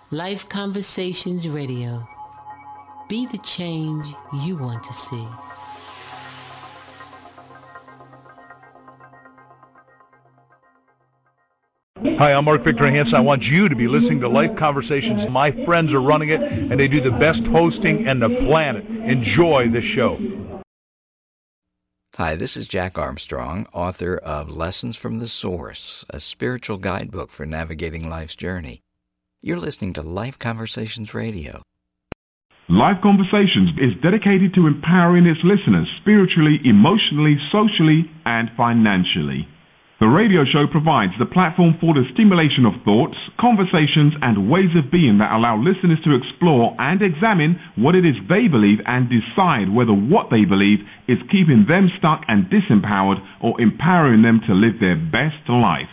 Life Conversations Radio. Be the change you want to see. Hi, I'm Mark Victor Hansen. I want you to be listening to Life Conversations. My friends are running it, and they do the best hosting in the planet. Enjoy the show. Hi, this is Jack Armstrong, author of Lessons from the Source, a spiritual guidebook for navigating life's journey. You're listening to Life Conversations Radio. Life Conversations is dedicated to empowering its listeners spiritually, emotionally, socially, and financially. The radio show provides the platform for the stimulation of thoughts, conversations, and ways of being that allow listeners to explore and examine what it is they believe and decide whether what they believe is keeping them stuck and disempowered or empowering them to live their best life.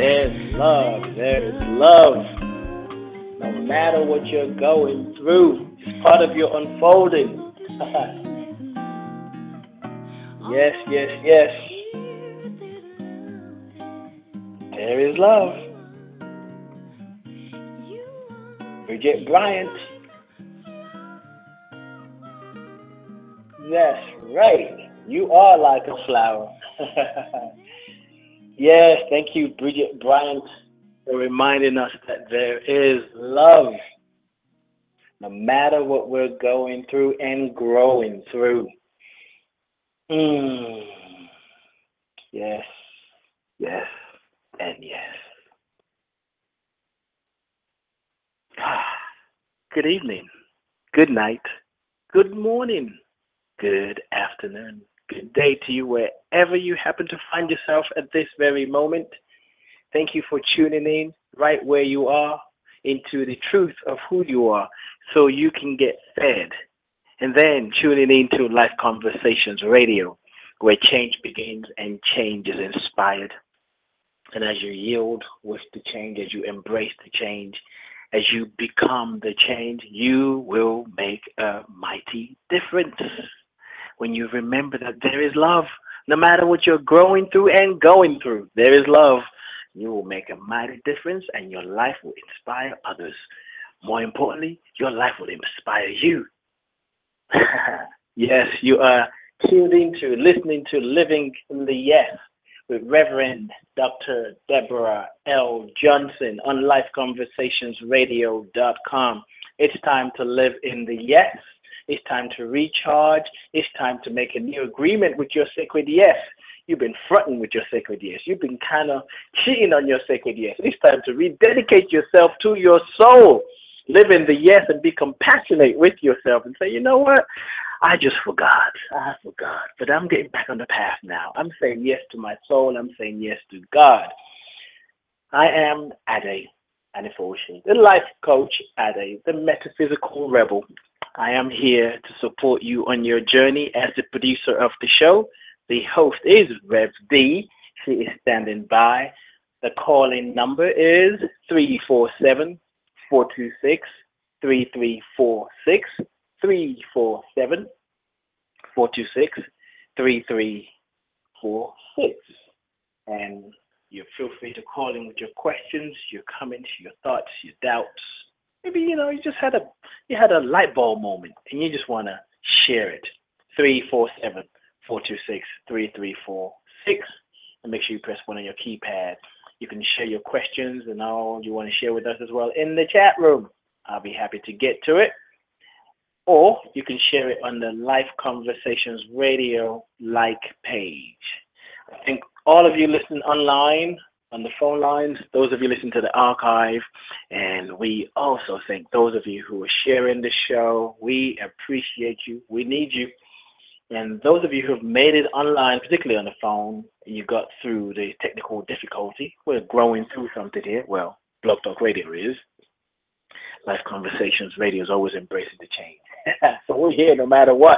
There's love. There is love. No matter what you're going through, it's part of your unfolding. Yes, yes, yes. There is love. Bridget Bryant. That's right. You are like a flower. Yes, thank you, Bridget Bryant, for reminding us that there is love, no matter what we're going through and growing through. Yes, yes, and yes. Good evening, good night, good morning, good afternoon, good day to you wherever you happen to find yourself at this very moment. Thank you for tuning in right where you are into the truth of who you are so you can get fed. And then tuning into Life Conversations Radio, where change begins and change is inspired. And as you yield with the change, as you embrace the change, as you become the change, you will make a mighty difference. When you remember that there is love, no matter what you're growing through and going through, there is love. You will make a mighty difference and your life will inspire others. More importantly, your life will inspire you. Yes, you are tuned into, listening to Living in the Yes with Reverend Dr. Deborah L. Johnson on LifeConversationsRadio.com. It's time to live in the yes. It's time to recharge. It's time to make a new agreement with your sacred yes. You've been fronting with your sacred yes. You've been kind of cheating on your sacred yes. It's time to rededicate yourself to your soul. Live in the yes and be compassionate with yourself and say, you know what? I just forgot. I forgot. But I'm getting back on the path now. I'm saying yes to my soul. I'm saying yes to God. I am Ade Anifoshi, the life coach Ade, the metaphysical rebel. I am here to support you on your journey as the producer of the show. The host is Rev D. She is standing by. The call-in number is 347-426-3346, 347-426-3346. And you feel free to call in with your questions, your comments, your thoughts, your doubts. Maybe, you just had a light bulb moment and you just want to share it. 347-426-3346. And make sure you press 1 on your keypad. You can share your questions and all you want to share with us as well in the chat room. I'll be happy to get to it. Or you can share it on the Life Conversations Radio page. I think all of you listening online, on the phone lines, those of you listening to the archive, and we also thank those of you who are sharing the show. We appreciate you. We need you. And those of you who have made it online, particularly on the phone, you got through the technical difficulty. We're growing through something here. Well, Blog Talk Radio is. Life Conversations Radio is always embracing the change. So we're here no matter what.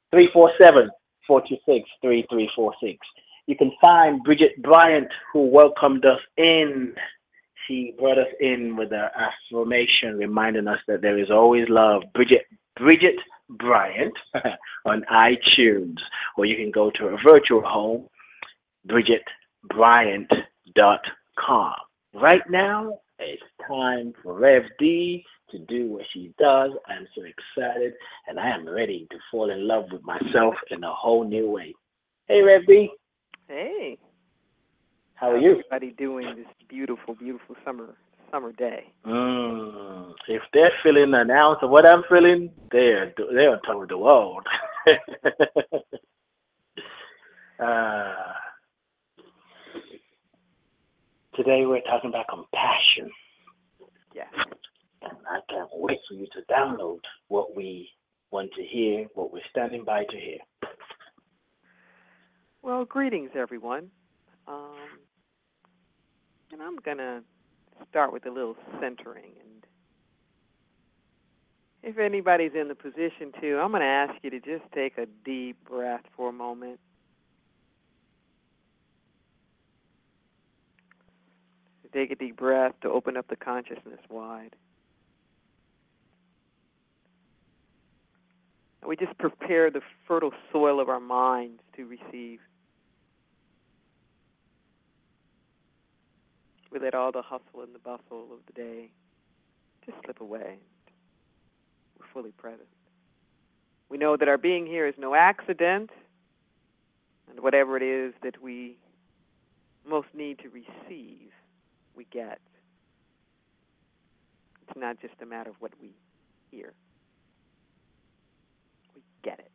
347-426-3346. You can find Bridget Bryant, who welcomed us in. She brought us in with an affirmation reminding us that there is always love. Bridget Bryant on iTunes, or you can go to her virtual home, BridgetBryant.com. Right now, it's time for Rev D to do what she does. I'm so excited, and I am ready to fall in love with myself in a whole new way. Hey, Rev D. Hey. How are you? Everybody doing this beautiful, beautiful summer day? If they're feeling an ounce of what I'm feeling, they're on top of the world. Today we're talking about compassion. Yes. And I can't wait for you to download what we want to hear, what we're standing by to hear. Well, greetings, everyone. And I'm going to start with a little centering. And if anybody's in the position to, I'm going to ask you to just take a deep breath for a moment. Take a deep breath to open up the consciousness wide. And we just prepare the fertile soil of our minds to receive. We let all the hustle and the bustle of the day just slip away. We're fully present. We know that our being here is no accident, and whatever it is that we most need to receive, we get. It's not just a matter of what we hear. We get it.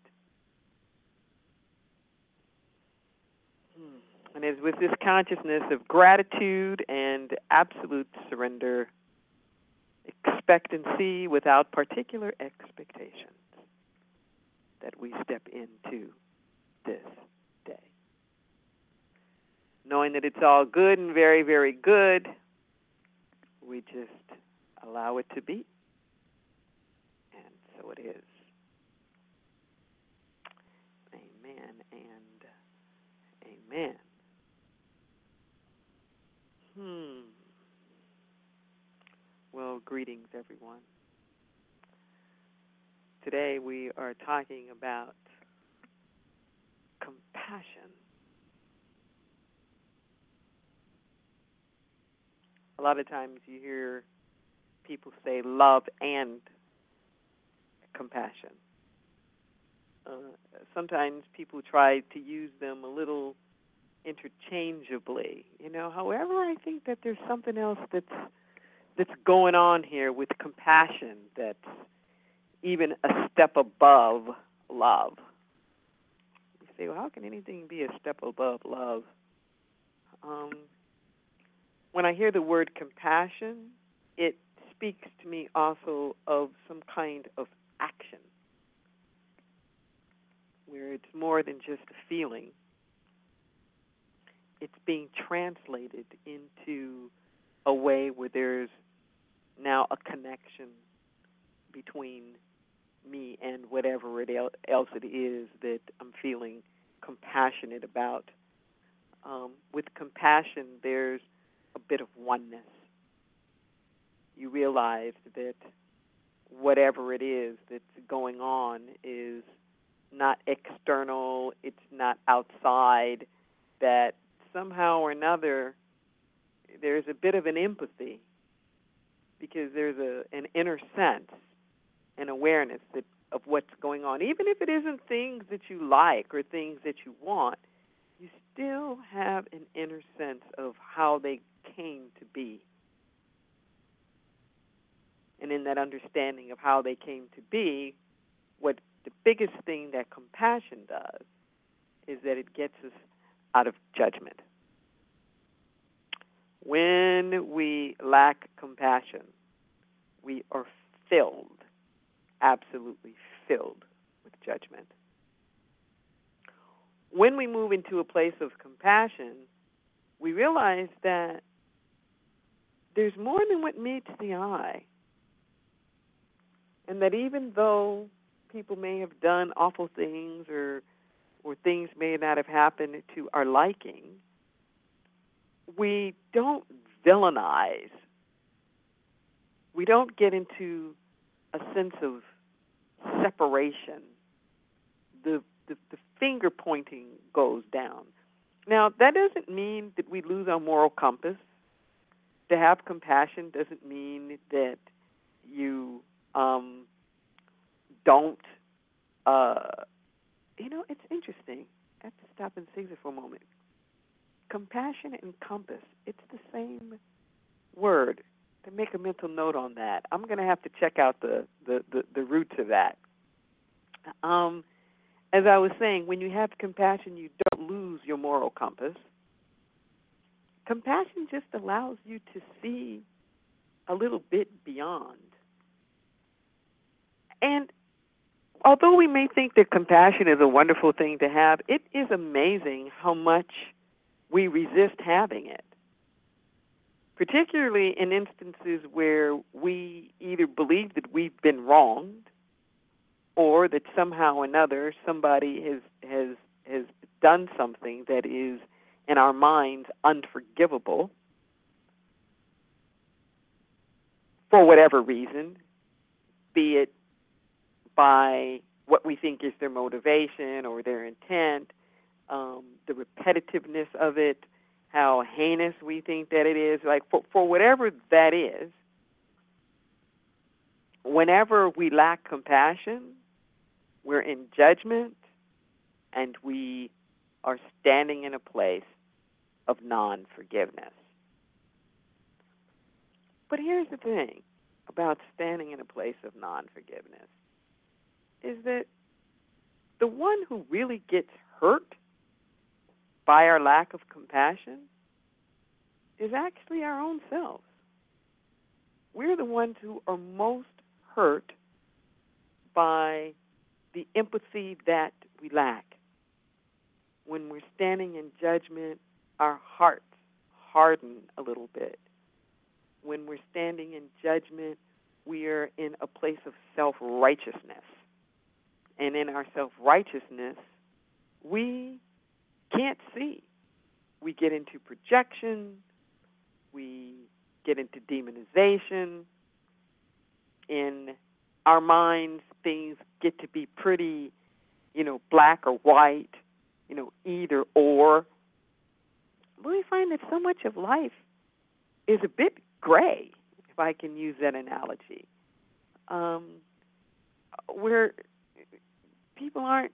And it's with this consciousness of gratitude and absolute surrender, expectancy without particular expectations, that we step into this day. Knowing that it's all good and very, very good, we just allow it to be. And so it is. Amen and amen. Well, greetings, everyone. Today we are talking about compassion. A lot of times you hear people say love and compassion. Sometimes people try to use them a little interchangeably. However, I think that there's something else that's going on here with compassion that's even a step above love. You say, well, how can anything be a step above love? When I hear the word compassion, it speaks to me also of some kind of action, where it's more than just a feeling. It's being translated into a way where there's now a connection between me and whatever else it is that I'm feeling compassionate about. With compassion, there's a bit of oneness. You realize that whatever it is that's going on is not external, it's not outside, that somehow or another there's a bit of an empathy, because there's an inner sense, an awareness of what's going on. Even if it isn't things that you like or things that you want, you still have an inner sense of how they came to be. And in that understanding of how they came to be, what the biggest thing that compassion does is that it gets us out of judgment. When we lack compassion, we are filled, absolutely filled with judgment. When we move into a place of compassion, we realize that there's more than what meets the eye. And that even though people may have done awful things or things may not have happened to our liking, we don't villainize. We don't get into a sense of separation. The finger pointing goes down. Now, that doesn't mean that we lose our moral compass. To have compassion doesn't mean that you don't, it's interesting. I have to stop and say this for a moment. Compassion and compass, it's the same word. To make a mental note on that, I'm going to have to check out the roots of that. As I was saying, when you have compassion, you don't lose your moral compass. Compassion just allows you to see a little bit beyond. And although we may think that compassion is a wonderful thing to have, it is amazing how much we resist having it, particularly in instances where we either believe that we've been wronged or that somehow or another somebody has done something that is, in our minds, unforgivable. for whatever reason, be it by what we think is their motivation or their intent, the repetitiveness of it, how heinous we think that it is, like for whatever that is, whenever we lack compassion, we're in judgment, and we are standing in a place of non-forgiveness. But here's the thing about standing in a place of non-forgiveness, is that the one who really gets hurt by our lack of compassion is actually our own selves. We're the ones who are most hurt by the empathy that we lack. When we're standing in judgment, our hearts harden a little bit. When we're standing in judgment, we are in a place of self-righteousness. And in our self-righteousness, we can't see. We get into projection. We get into demonization. In our minds, things get to be pretty, black or white, either or. But we find that so much of life is a bit gray, if I can use that analogy, where people aren't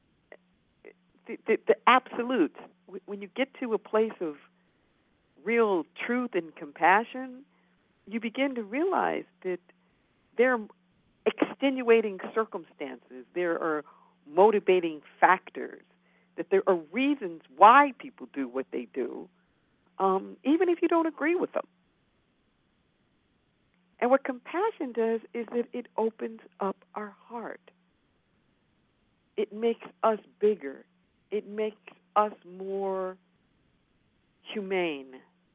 the absolutes. When you get to a place of real truth and compassion, you begin to realize that there are extenuating circumstances, there are motivating factors, that there are reasons why people do what they do, even if you don't agree with them. And what compassion does is that it opens up our heart. It makes us bigger. It makes us more humane.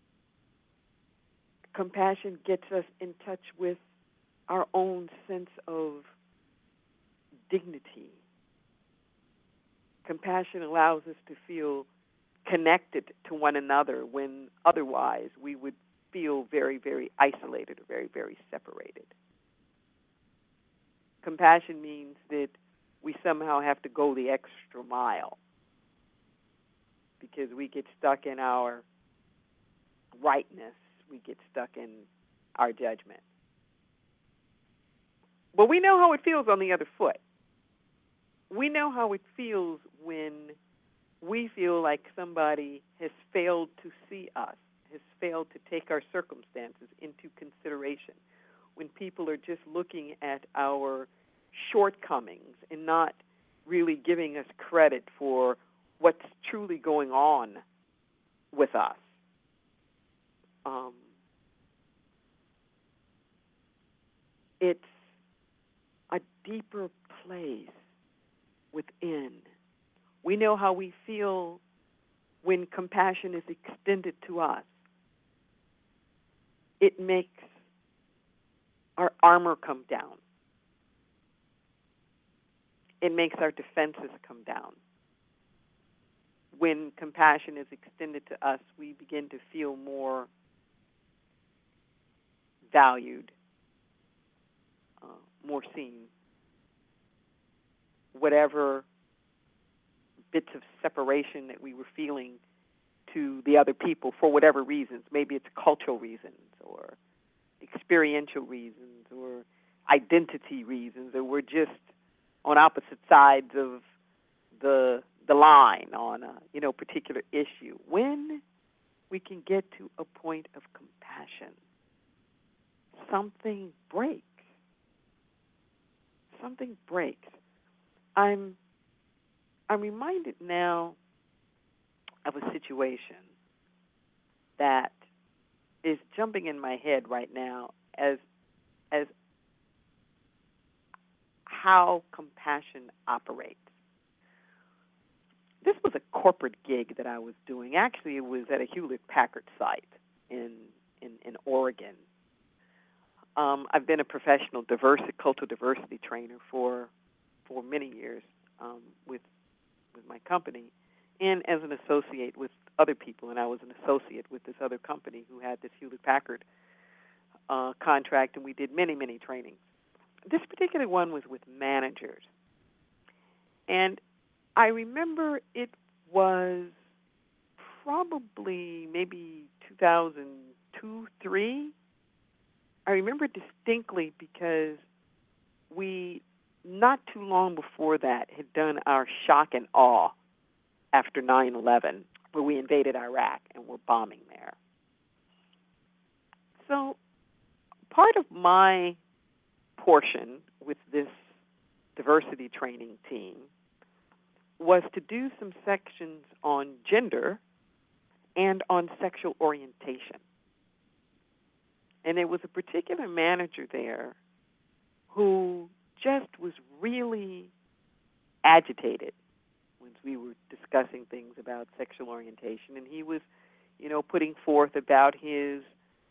Compassion gets us in touch with our own sense of dignity. Compassion allows us to feel connected to one another when otherwise we would feel very, very isolated or very, very separated. Compassion means that we somehow have to go the extra mile because we get stuck in our rightness. We get stuck in our judgment. But we know how it feels on the other foot. We know how it feels when we feel like somebody has failed to see us, has failed to take our circumstances into consideration, when people are just looking at our shortcomings and not really giving us credit for what's truly going on with us. It's a deeper place within. We know how we feel when compassion is extended to us. It makes our armor come down. It makes our defenses come down. When compassion is extended to us, we begin to feel more valued, more seen. Whatever bits of separation that we were feeling to the other people for whatever reasons, maybe it's cultural reasons or experiential reasons or identity reasons, or we're just on opposite sides of the line on a particular issue. When we can get to a point of compassion, something breaks. Something breaks. I'm reminded now of a situation that is jumping in my head right now as how compassion operates. This was a corporate gig that I was doing. Actually, it was at a Hewlett-Packard site in Oregon. I've been a professional cultural diversity trainer for many years with my company, and as an associate with other people. And I was an associate with this other company who had this Hewlett-Packard contract, and we did many, many trainings. This particular one was with managers. And I remember it was probably maybe 2002, 3. I remember distinctly because we, not too long before that, had done our shock and awe after 9/11, where we invaded Iraq and were bombing there. So part of my portion with this diversity training team was to do some sections on gender and on sexual orientation. And there was a particular manager there who just was really agitated when we were discussing things about sexual orientation. And he was, putting forth about his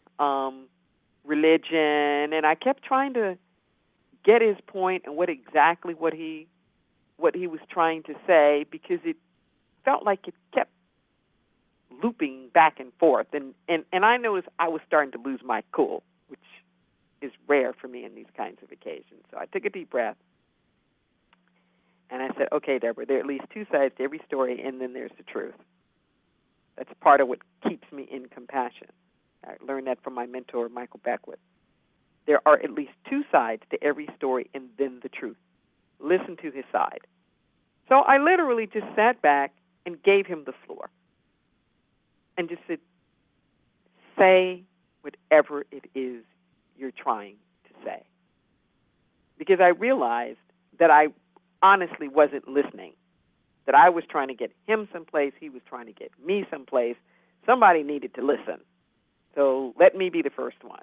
religion. And I kept trying to get his point and what he was trying to say, because it felt like it kept looping back and forth. And I noticed I was starting to lose my cool, which is rare for me in these kinds of occasions. So I took a deep breath, and I said, okay, Deborah, there are at least two sides to every story, and then there's the truth. That's part of what keeps me in compassion. I learned that from my mentor, Michael Beckwith. There are at least two sides to every story, and then the truth. Listen to his side. So I literally just sat back and gave him the floor and just said, say whatever it is you're trying to say. Because I realized that I honestly wasn't listening, that I was trying to get him someplace, he was trying to get me someplace. Somebody needed to listen. So let me be the first one.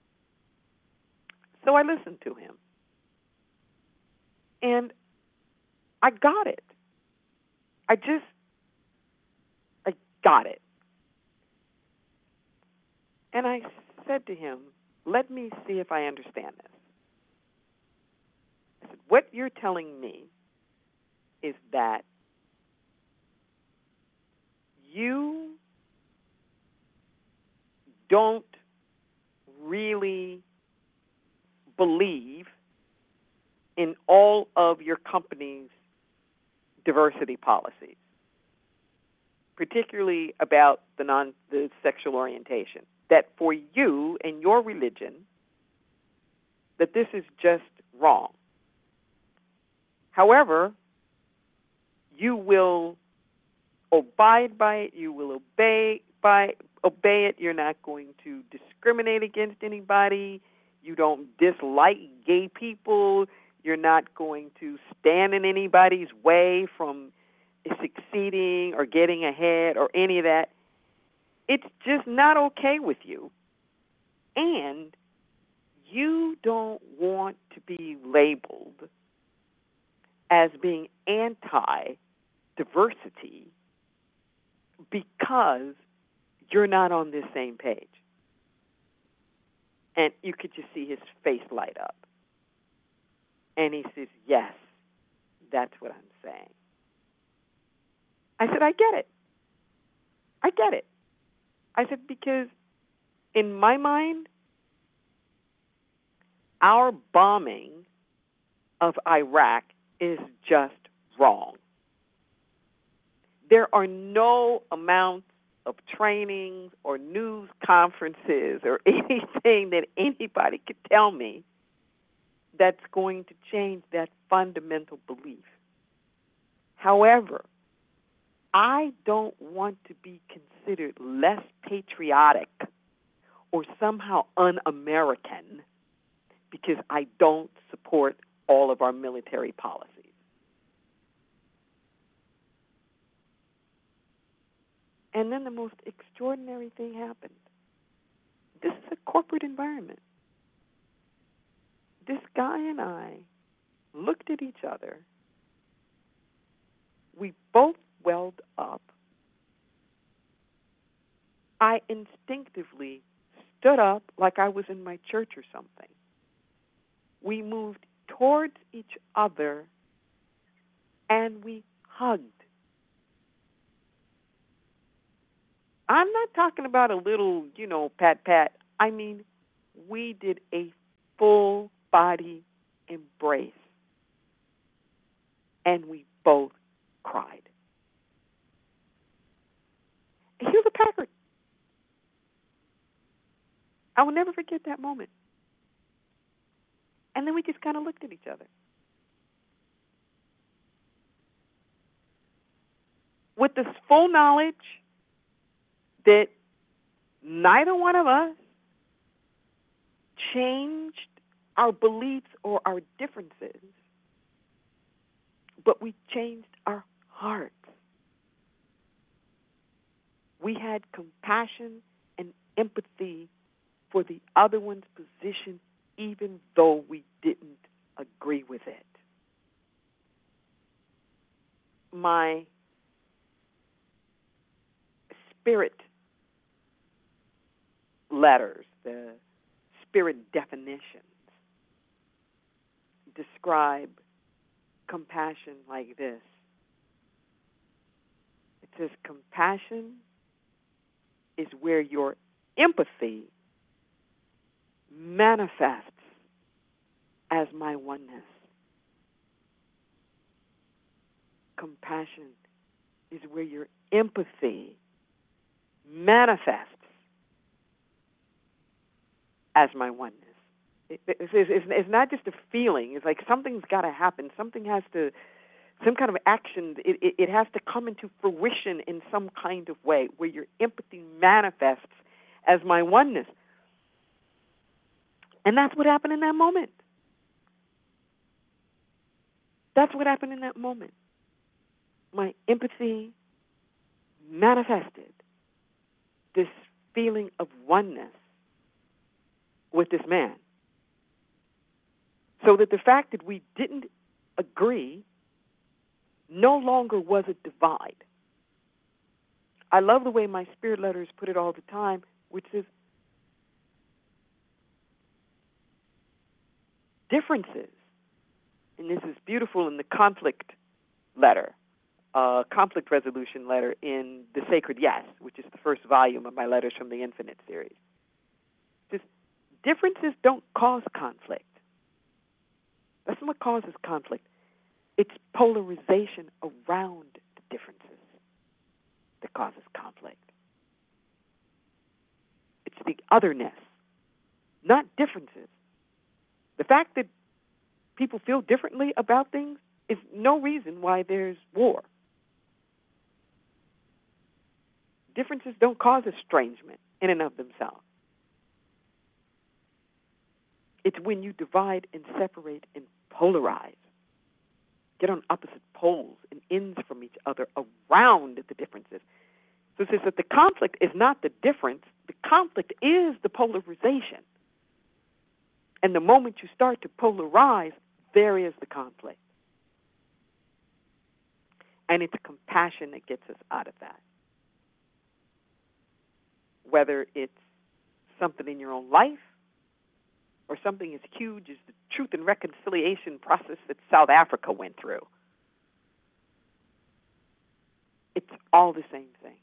So I listened to him. And I got it. I got it. And I said to him, let me see if I understand this. I said, what you're telling me is that you don't really believe in all of your company's diversity policies, particularly about the sexual orientation, that for you and your religion, that this is just wrong. However, you will abide by it, you will obey it, you're not going to discriminate against anybody, you don't dislike gay people, you're not going to stand in anybody's way from succeeding or getting ahead or any of that. It's just not okay with you. And you don't want to be labeled as being anti-diversity because you're not on this same page. And you could just see his face light up. And he says, yes, that's what I'm saying. I said, I get it. I get it. I said, because in my mind, our bombing of Iraq is just wrong. There are no amounts of trainings or news conferences or anything that anybody could tell me that's going to change that fundamental belief. However, I don't want to be considered less patriotic or somehow un-American because I don't support all of our military policies. And then the most extraordinary thing happened. This is a corporate environment. This guy and I looked at each other. We both welled up. I instinctively stood up like I was in my church or something. We moved towards each other and we hugged. I'm not talking about a little, pat. I mean, we did a full body embrace, and we both cried. Hewlett Packard. I will never forget that moment. And then we just kind of looked at each other. With this full knowledge that neither one of us changed our beliefs or our differences, but we changed our hearts. We had compassion and empathy for the other one's position, even though we didn't agree with it. My spirit letters, the spirit definitions, describe compassion like this. It says, compassion is where your empathy manifests as my oneness. Compassion is where your empathy manifests as my oneness. It's not just a feeling. It's like something's got to happen. Something has to, some kind of action, it has to come into fruition in some kind of way where your empathy manifests as my oneness. And that's what happened in that moment. That's what happened in that moment. My empathy manifested this feeling of oneness with this man. So that the fact that we didn't agree no longer was a divide. I love the way my spirit letters put it all the time, which is differences. And this is beautiful in the conflict letter, conflict resolution letter in The Sacred Yes, which is the first volume of my Letters from the Infinite series. Just differences don't cause conflict. That's not what causes conflict. It's polarization around the differences that causes conflict. It's the otherness, not differences. The fact that people feel differently about things is no reason why there's war. Differences don't cause estrangement in and of themselves. It's when you divide and separate and polarize, get on opposite poles and ends from each other around the differences. So it says that the conflict is not the difference. The conflict is the polarization. And the moment you start to polarize, there is the conflict. And it's compassion that gets us out of that. Whether it's something in your own life or something as huge as the truth and reconciliation process that South Africa went through. It's all the same thing.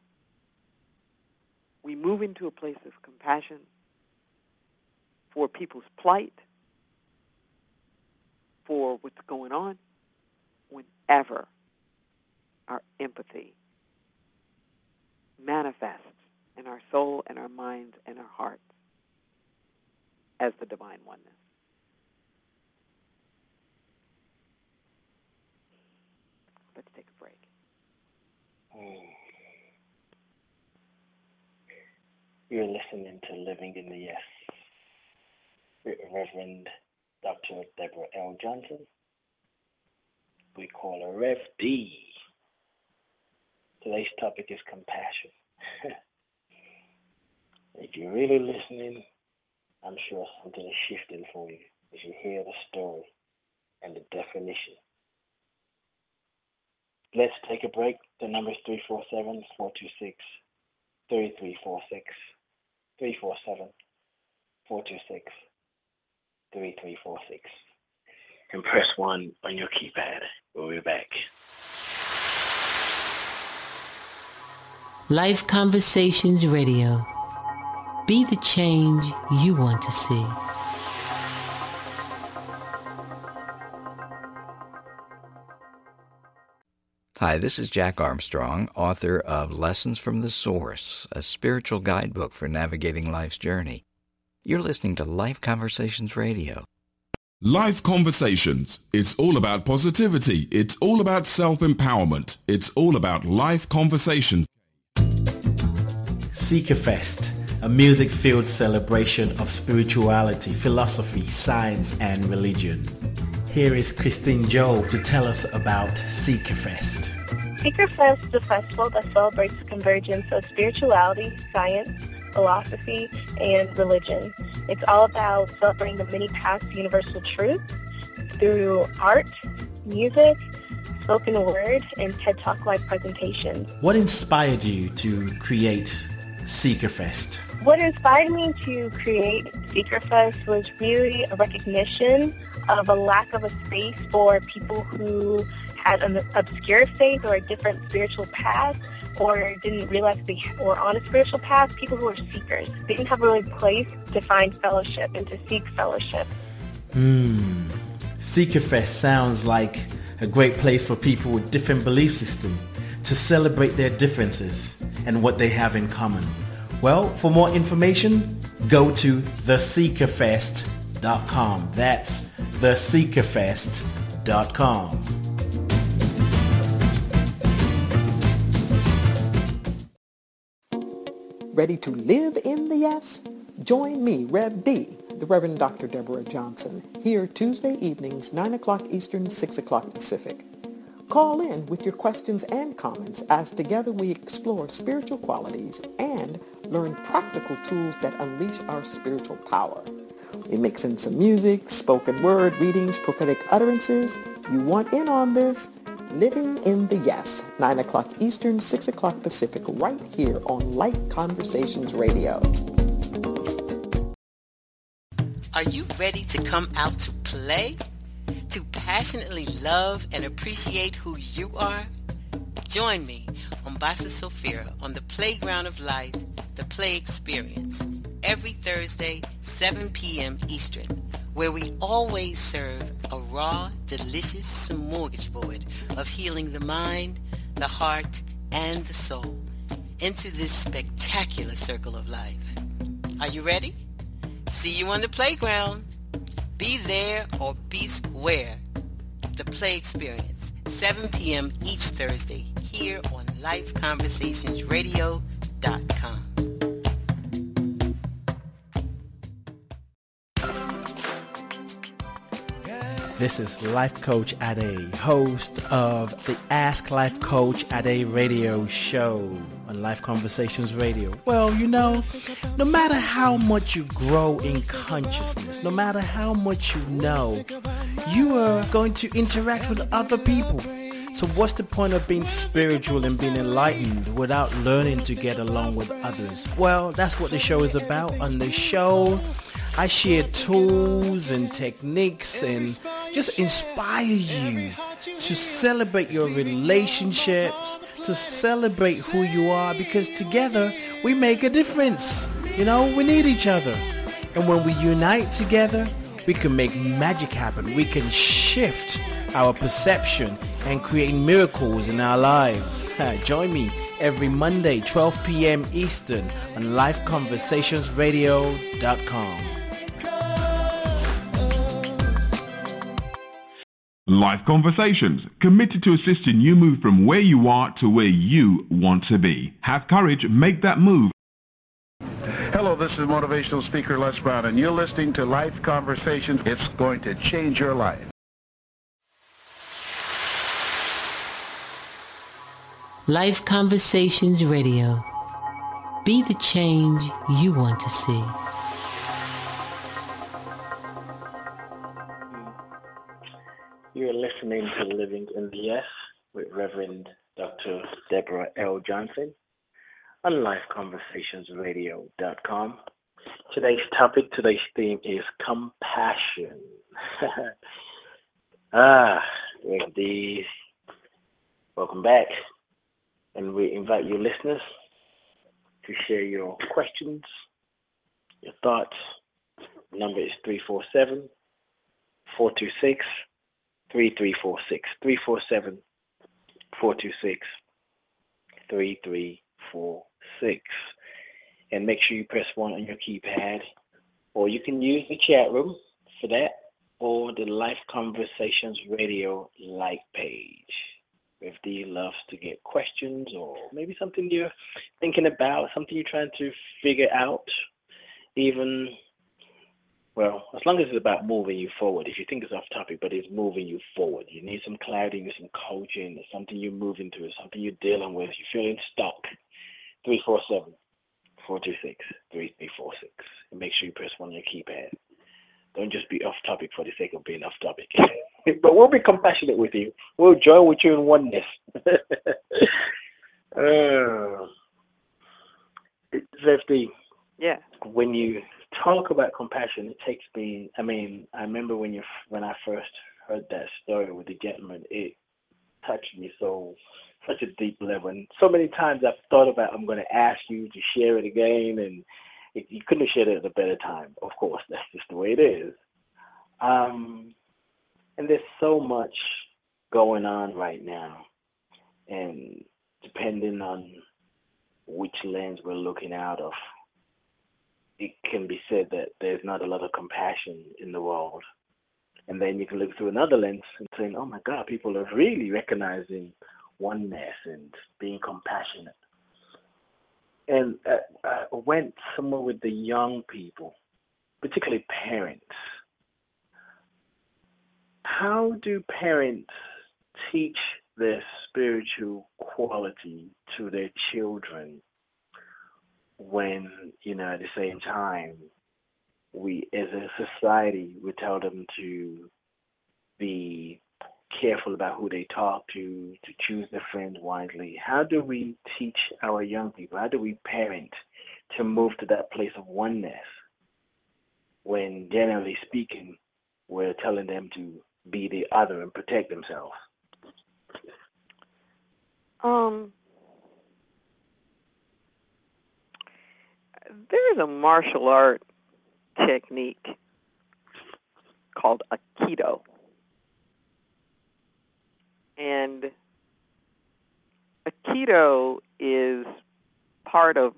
We move into a place of compassion for people's plight, for what's going on, whenever our empathy manifests in our soul and our minds and our hearts as the divine oneness. Let's take a break. You're listening to Living in the Yes with Reverend Dr. Deborah L. Johnson. We call her Rev D. Today's topic is compassion. If you're really listening, I'm sure something is shifting for you as you hear the story and the definition. Let's take a break. The number is 347-426-3346. 347-426-3346. And press 1 on your keypad. We'll be back. Life Conversations Radio. Be the change you want to see. Hi, this is Jack Armstrong, author of Lessons from the Source, a spiritual guidebook for navigating life's journey. You're listening to Life Conversations Radio. Life Conversations. It's all about positivity. It's all about self-empowerment. It's all about life conversation. Seekerfest, a music-filled celebration of spirituality, philosophy, science, and religion. Here is Christine Job to tell us about Seekerfest. Seekerfest is a festival that celebrates the convergence of spirituality, science, philosophy, and religion. It's all about celebrating the many paths to universal truth through art, music, spoken word, and TED Talk live presentations. What inspired you to create Seekerfest? What inspired me to create Seekerfest was really a recognition of a lack of a space for people who had an obscure faith or a different spiritual path, or didn't realize they were on a spiritual path, people who are seekers. They didn't have really a place to find fellowship and to seek fellowship. Seekerfest sounds like a great place for people with different belief systems to celebrate their differences and what they have in common. Well, for more information, go to theseekerfest.com. That's theseekerfest.com. Ready to live in the yes? Join me, Rev D, the Reverend Dr. Deborah Johnson, here Tuesday evenings, 9 o'clock Eastern, 6 o'clock Pacific. Call in with your questions and comments as together we explore spiritual qualities and learn practical tools that unleash our spiritual power. We mix in some music, spoken word, readings, prophetic utterances. You want in on this? Living in the Yes, 9 o'clock Eastern, 6 o'clock Pacific, right here on Life Conversations Radio. Are you ready to come out to play? To passionately love and appreciate who you are? Join me on Basa Sophia on the Playground of Life, the Play Experience, every Thursday, 7 p.m. Eastern, where we always serve a raw, delicious smorgasbord of healing the mind, the heart, and the soul into this spectacular circle of life. Are you ready? See you on the playground. Be there or be square. The Play Experience, 7 p.m. each Thursday, here on LifeConversationsRadio.com. This is Life Coach Ade, host of the Ask Life Coach Ade radio show on Life Conversations Radio. Well, you know, no matter how much you grow in consciousness, no matter how much you know, you are going to interact with other people. So what's the point of being spiritual and being enlightened without learning to get along with others? Well, that's what the show is about. On the show, I share tools and techniques and just inspire you to celebrate your relationships, to celebrate who you are, because together we make a difference. You know, we need each other. And when we unite together, we can make magic happen. We can shift our perception and create miracles in our lives. Join me every Monday, 12 p.m. Eastern on LifeConversationsRadio.com. Life Conversations, committed to assisting you move from where you are to where you want to be. Have courage, make that move. Hello, this is motivational speaker Les Brown, and you're listening to Life Conversations. It's going to change your life. Life Conversations Radio. Be the change you want to see. You're listening to Living in the Yes with Reverend Dr. Deborah L. Johnson on LifeConversationsRadio.com. Today's theme is compassion. Indeed. Welcome back. And we invite you listeners to share your questions, your thoughts. The number is 347-426-3346. 347-426-3346. And make sure you press 1 on your keypad. Or you can use the chat room for that, or the Life Conversations Radio like page. If D loves to get questions, or maybe something you're thinking about, something you're trying to figure out, even, well, as long as it's about moving you forward. If you think it's off topic, but it's moving you forward, you need some clarity, you need some coaching, it's something you're moving through, it's something you're dealing with, you're feeling stuck. 347-426-3346. And make sure you press 1 on your keypad. Don't just be off topic for the sake of being off topic. But we'll be compassionate with you. We'll join with you in oneness. Zefti, yeah. When you talk about compassion, it takes me, I remember when I first heard that story with the gentleman, it touched me such a deep level. And so many times I've thought about, I'm going to ask you to share it again, and you couldn't have shared it at a better time. Of course, that's just the way it is. And there's so much going on right now, and depending on which lens we're looking out of, it can be said that there's not a lot of compassion in the world. And then you can look through another lens and saying, oh my God, people are really recognizing oneness and being compassionate. And I went somewhere with the young people, particularly parents. How do parents teach their spiritual quality to their children when, at the same time, we, as a society, we tell them to be careful about who they talk to choose their friends wisely? How do we teach our young people, how do we parent to move to that place of oneness when, generally speaking, we're telling them to be the other and protect themselves? There's a martial art technique called Aikido. And Aikido is part of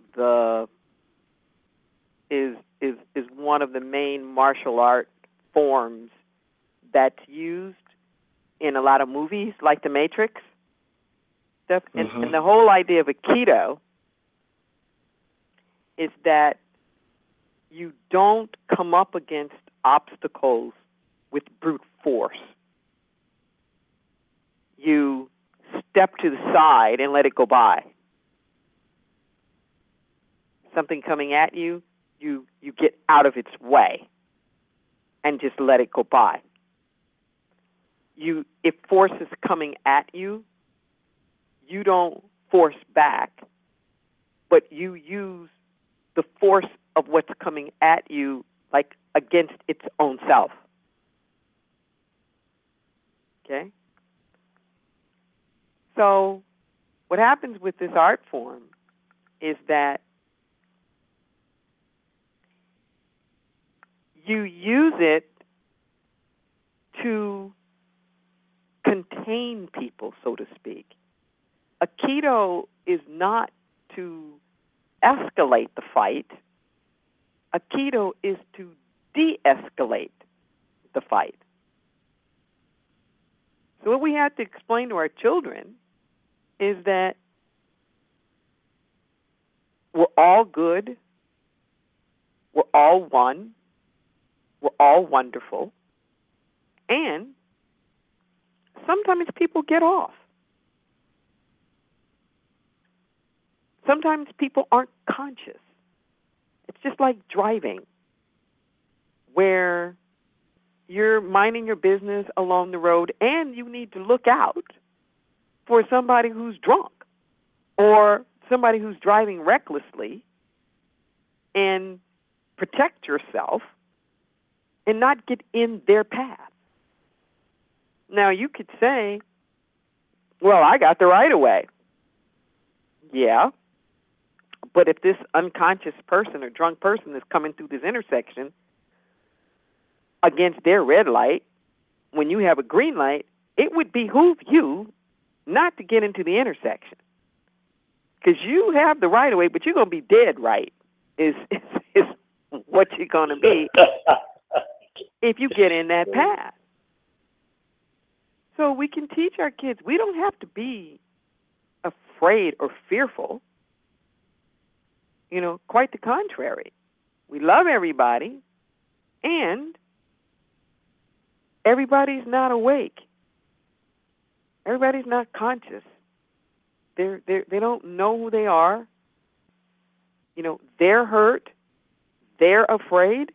is one of the main martial art forms that's used in a lot of movies like The Matrix stuff. Mm-hmm. And the whole idea of Aikido is that you don't come up against obstacles with brute force. You step to the side and let it go by. Something coming at you, you get out of its way and just let it go by. If force is coming at you, you don't force back, but you use the force of what's coming at you like against its own self. Okay? So what happens with this art form is that you use it to contain people, so to speak. Aikido is not to escalate the fight. Aikido is to de-escalate the fight. So what we have to explain to our children is that we're all good, we're all one, we're all wonderful, and sometimes people get off. Sometimes people aren't conscious. It's just like driving, where you're minding your business along the road and you need to look out for somebody who's drunk or somebody who's driving recklessly, and protect yourself and not get in their path. Now, you could say, well, I got the right of way. Yeah, But if this unconscious person or drunk person is coming through this intersection against their red light, when you have a green light, it would behoove you not to get into the intersection. Because you have the right of way, but you're going to be dead right is what you're going to be if you get in that path. So we can teach our kids, we don't have to be afraid or fearful. You know, quite the contrary. We love everybody, and everybody's not awake. Everybody's not conscious. They don't know who they are. You know, they're hurt. They're afraid.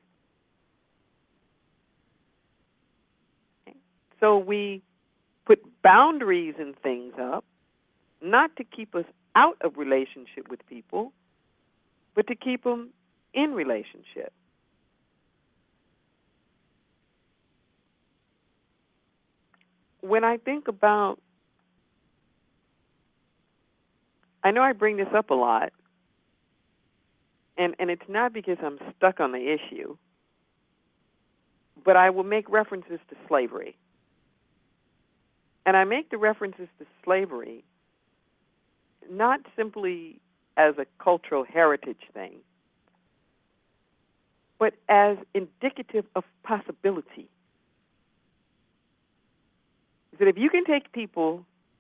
So we put boundaries and things up, not to keep us out of relationship with people, but to keep them in relationship. When I think about, I know I bring this up a lot, and it's not because I'm stuck on the issue, but I will make references to slavery. And I make the references to slavery not simply as a cultural heritage thing, but as indicative of possibility. That if you can take people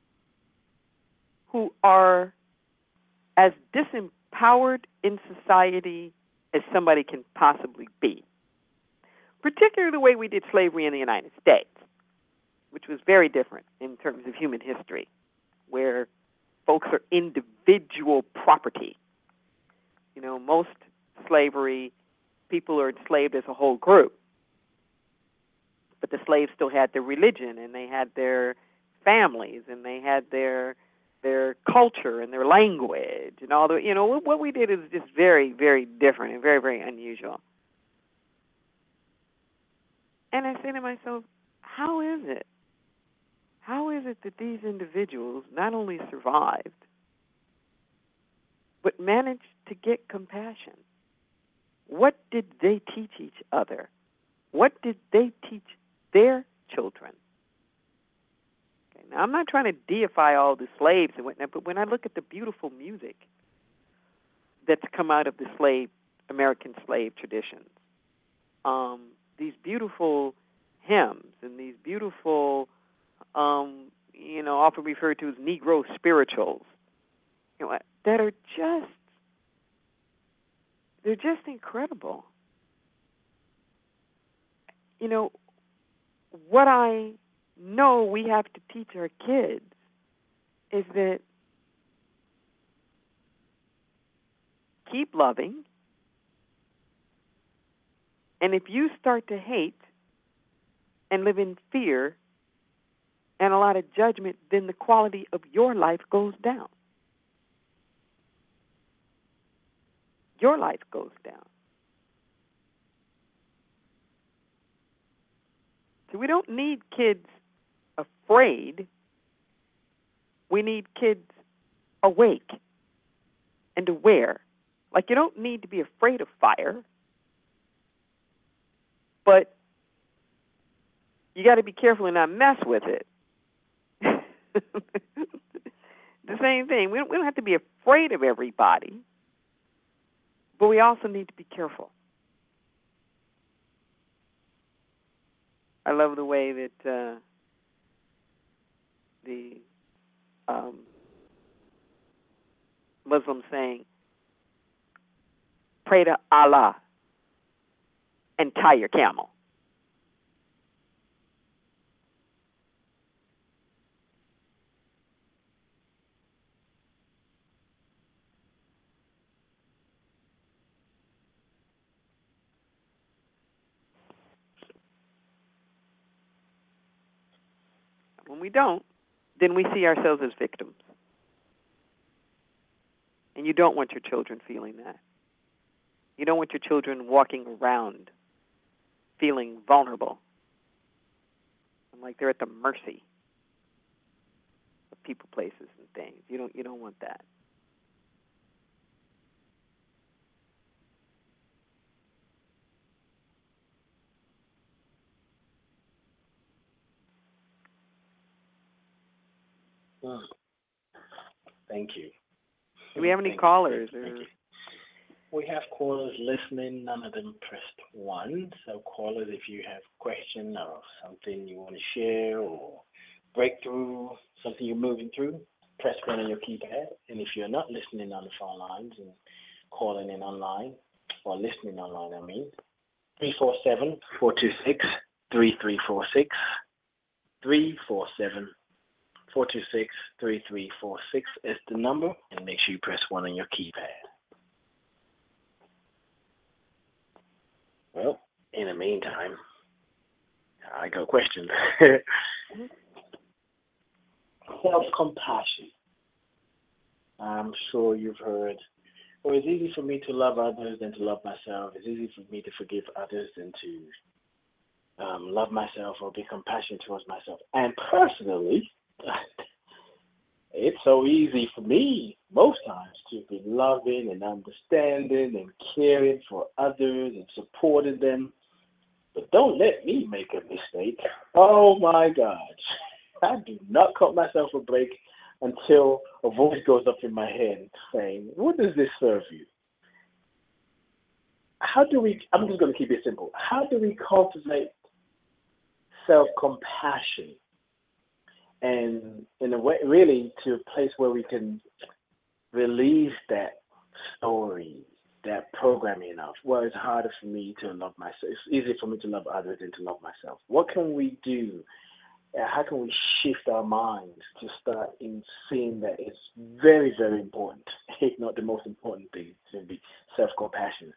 who are as disempowered in society as somebody can possibly be, particularly the way we did slavery in the United States, which was very different in terms of human history, where folks are individual property. You know, most slavery, people are enslaved as a whole group. But the slaves still had their religion, and they had their families, and they had their culture and their language, and all the, you know, what we did is just very, very different and very, very unusual. And I say to myself, how is it? How is it that these individuals not only survived, but managed to get compassion? What did they teach each other? What did they teach their children? Okay, now, I'm not trying to deify all the slaves and whatnot, but when I look at the beautiful music that's come out of the American slave traditions, these beautiful hymns and these beautiful, you know, often referred to as Negro spirituals, you know, that are they're just incredible. You know, what I know we have to teach our kids is that keep loving, and if you start to hate and live in fear and a lot of judgment, then the quality of your life goes down. Your life goes down. So we don't need kids afraid. We need kids awake and aware. Like, you don't need to be afraid of fire, but you got to be careful and not mess with it. The same thing. We don't have to be afraid of everybody, but we also need to be careful. I love the way that the Muslim saying, pray to Allah and tie your camel. When we don't, then we see ourselves as victims. And you don't want your children feeling that. You don't want your children walking around feeling vulnerable and like they're at the mercy of people, places, and things. You don't want that. Thank you. Do we have any callers? Thank you. We have callers listening. None of them pressed 1. So callers, if you have a question or something you want to share or breakthrough, something you're moving through, press 1 on your keypad. And if you're not listening on the phone lines and calling in online, or listening online, I mean, 347-426-3346, 347-426-3346 is the number, and make sure you press 1 on your keypad. Well, in the meantime, I got questions. Self-compassion. I'm sure you've heard, well, it's easy for me to love others than to love myself. It's easy for me to forgive others than to love myself or be compassionate towards myself. And personally, it's so easy for me most times to be loving and understanding and caring for others and supporting them. But don't let me make a mistake. Oh my God. I do not cut myself a break until a voice goes up in my head saying, what does this serve you? I'm just going to keep it simple. How do we cultivate self-compassion? And in a way, really, to a place where we can release that story, that programming of, well, it's harder for me to love myself. It's easier for me to love others than to love myself. What can we do? How can we shift our minds to start in seeing that it's very, very important, if not the most important thing, to be self-compassion?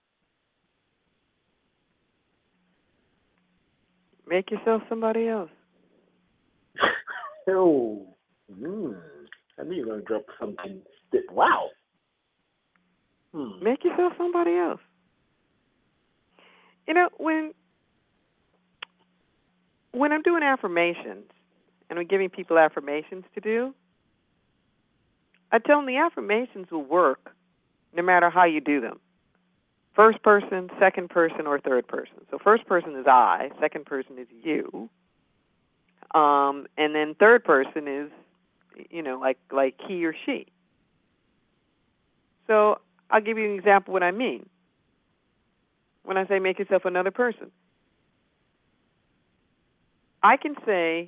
Make yourself somebody else. Oh, I knew you were going to drop something. Wow. Make yourself somebody else. You know, when I'm doing affirmations and I'm giving people affirmations to do, I tell them the affirmations will work no matter how you do them. First person, second person, or third person. So first person is I, second person is you, and then third person is, like he or she. So I'll give you an example of what I mean when I say make yourself another person. I can say,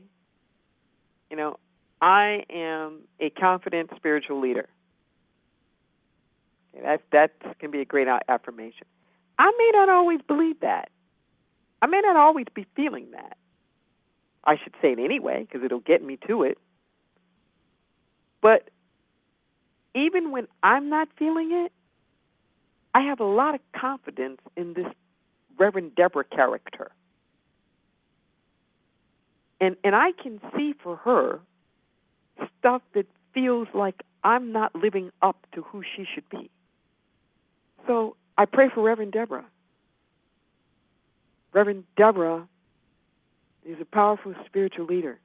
I am a confident spiritual leader. That can be a great affirmation. I may not always believe that. I may not always be feeling that. I should say it anyway because it'll get me to it. But even when I'm not feeling it, I have a lot of confidence in this Reverend Deborah character. And I can see for her stuff that feels like I'm not living up to who she should be. So I pray for Reverend Deborah. Reverend Deborah is a powerful spiritual leader.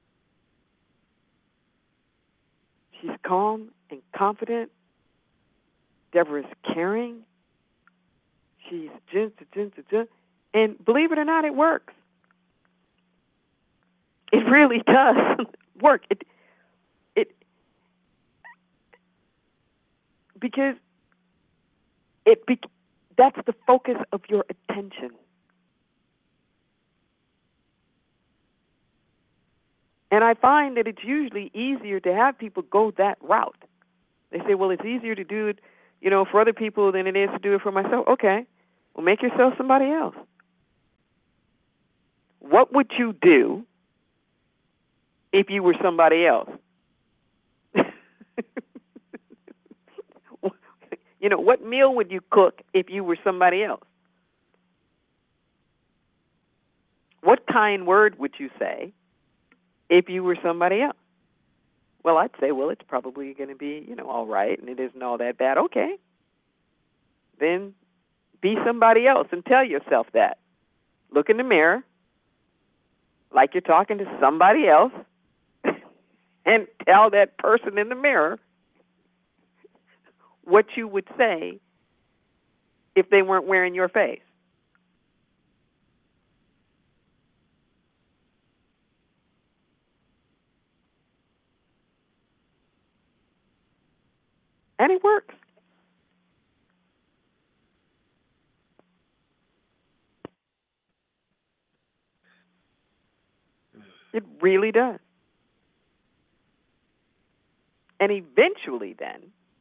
She's calm and confident. Deborah is caring. She's gentle. And believe it or not, it works. It really does work. Because that's the focus of your attention. And I find that it's usually easier to have people go that route. They say, well, it's easier to do it, for other people than it is to do it for myself. Okay, well, make yourself somebody else. What would you do if you were somebody else? What meal would you cook if you were somebody else? What kind word would you say if you were somebody else? Well, I'd say, it's probably going to be, all right, and it isn't all that bad. Okay. Then be somebody else and tell yourself that. Look in the mirror like you're talking to somebody else and tell that person in the mirror what you would say if they weren't wearing your face. And it works. It really does. And eventually then,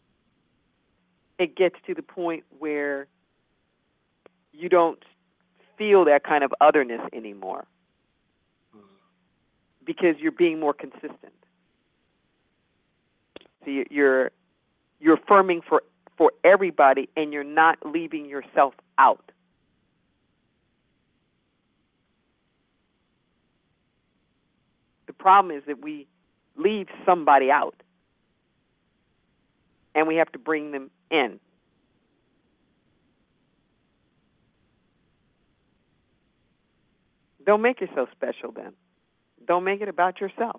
it gets to the point where you don't feel that kind of otherness anymore because you're being more consistent. So you're affirming for everybody, and you're not leaving yourself out. The problem is that we leave somebody out, and we have to bring them in. Don't make yourself special then. Don't make it about yourself.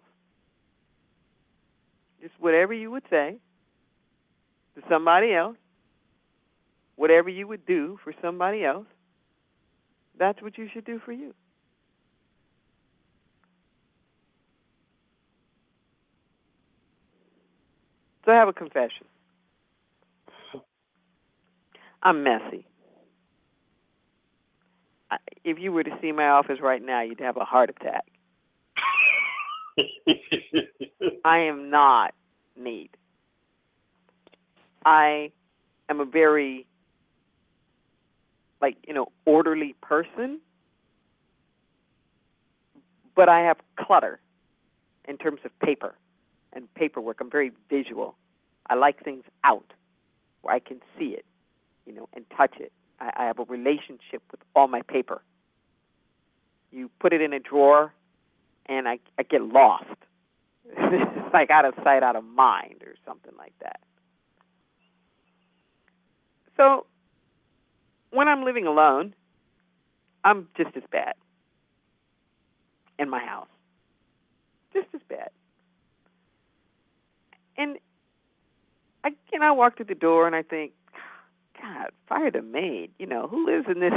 Just whatever you would say to somebody else, whatever you would do for somebody else, that's what you should do for you. So I have a confession. I'm messy. If you were to see my office right now, you'd have a heart attack. I am not neat. I am a very, orderly person, but I have clutter in terms of paper and paperwork. I'm very visual. I like things out where I can see it, and touch it. I have a relationship with all my paper. You put it in a drawer, and I get lost. It's like out of sight, out of mind, or something like that. So when I'm living alone, I'm just as bad in my house. Just as bad. And I walk through the door, and I think, God, fire the maid. Who lives in this?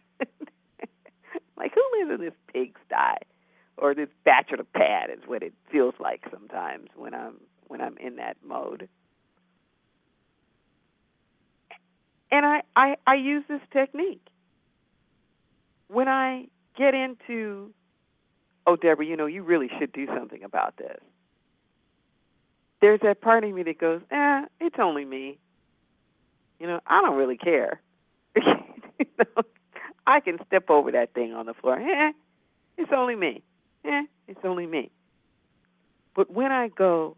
Who lives in this pigsty, or this bachelor pad is what it feels like sometimes when I'm in that mode. And I use this technique when I get into, oh, Deborah, you really should do something about this. There's that part of me that goes, it's only me. I don't really care. I can step over that thing on the floor. It's only me. It's only me. But when I go,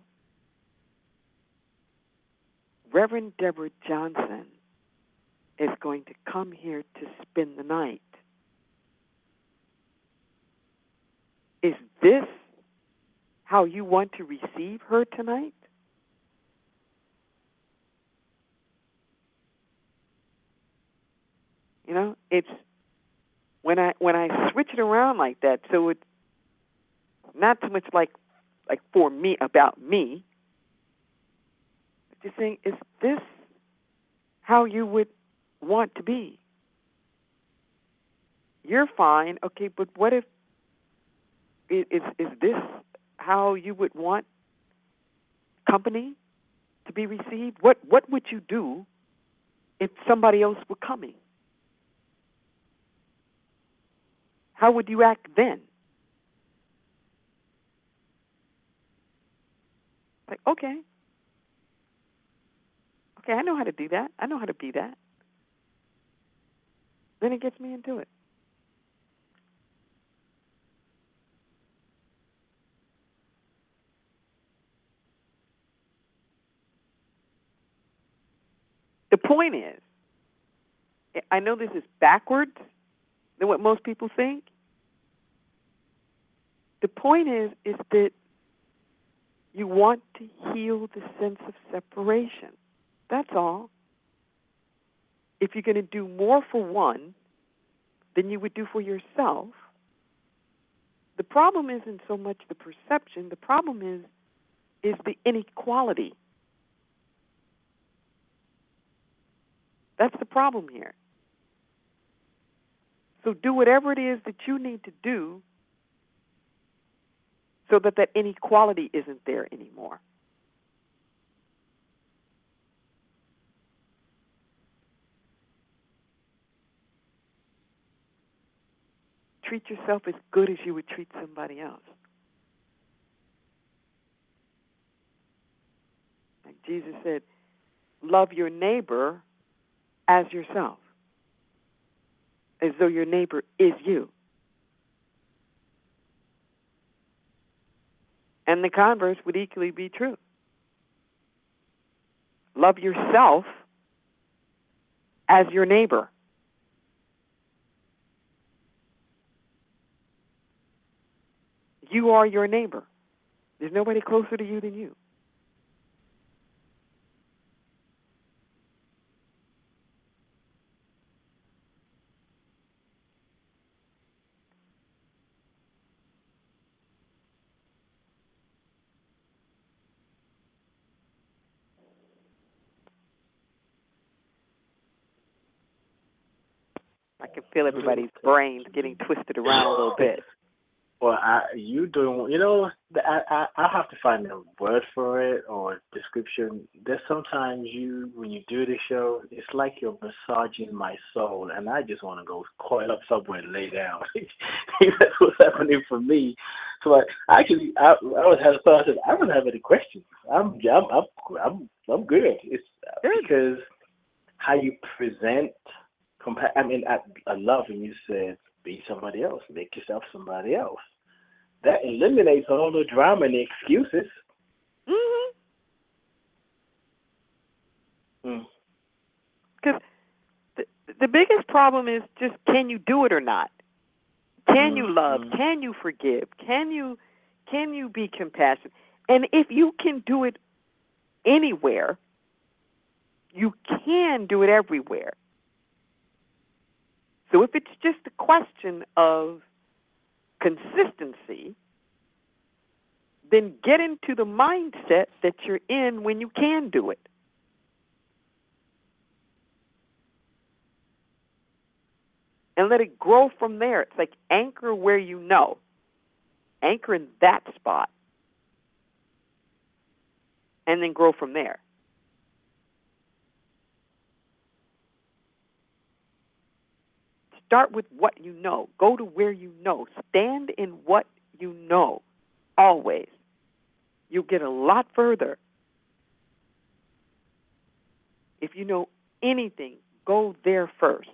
Reverend Deborah Johnson is going to come here to spend the night. Is this how you want to receive her tonight? It's when I switch it around like that, so it's not so much like for me, about me. Just saying, is this how you would want to be? You're fine, okay, but what if is this how you would want company to be received? What would you do if somebody else were coming? How would you act then? Like, okay, I know how to do that. I know how to be that. Then it gets me into it. The point is, I know this is backwards than what most people think. The point is that you want to heal the sense of separation. That's all. If you're going to do more for one than you would do for yourself, the problem isn't so much the perception. The problem is the inequality. That's the problem here. So do whatever it is that you need to do so that inequality isn't there anymore. treat yourself as good as you would treat somebody else. Like Jesus said, love your neighbor as yourself, as though your neighbor is you. And the converse would equally be true. Love yourself as your neighbor. You are your neighbor. There's nobody closer to you than you. I can feel everybody's brains getting twisted around a little bit. Well, I have to find a word for it or description. There's sometimes when you do the show, it's like you're massaging my soul, and I just want to go coil up somewhere and lay down. That's what's happening for me. So I don't have any questions. I'm good. It's because how you present. I love when you said, be somebody else, make yourself somebody else. That eliminates all the drama and the excuses. Because the biggest problem is just, can you do it or not? Can you love? Can you forgive? Can you be compassionate? And if you can do it anywhere, you can do it everywhere. So if it's just a question of consistency, then get into the mindset that you're in when you can do it. And let it grow from there. It's like anchor where you know. Anchor in that spot. And then grow from there. Start with what you know. Go to where you know. Stand in what you know. Always. You'll get a lot further. If you know anything, go there first.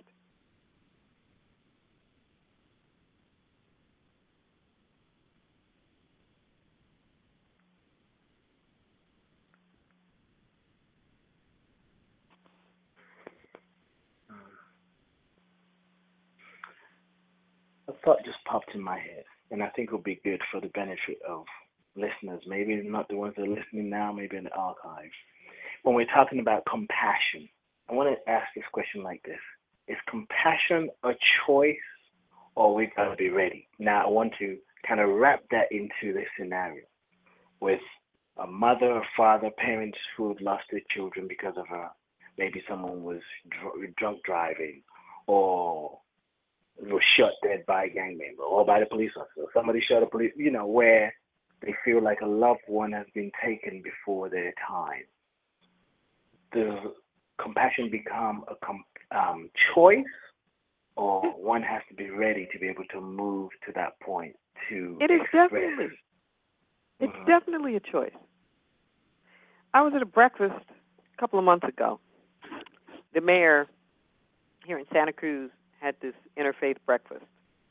A thought just popped in my head, and I think it would be good for the benefit of listeners, maybe not the ones that are listening now, maybe in the archive. When we're talking about compassion, I want to ask this question like this. Is compassion a choice, or we got to be ready? Now, I want to kind of wrap that into this scenario with a mother or father, parents who have lost their children because of maybe someone was drunk driving, or was shot dead by a gang member or by the police officer. Somebody shot a police, where they feel like a loved one has been taken before their time. Does compassion become a choice, or one has to be ready to be able to move to that point to It is express? definitely a choice. I was at a breakfast a couple of months ago. The mayor here in Santa Cruz had this interfaith breakfast.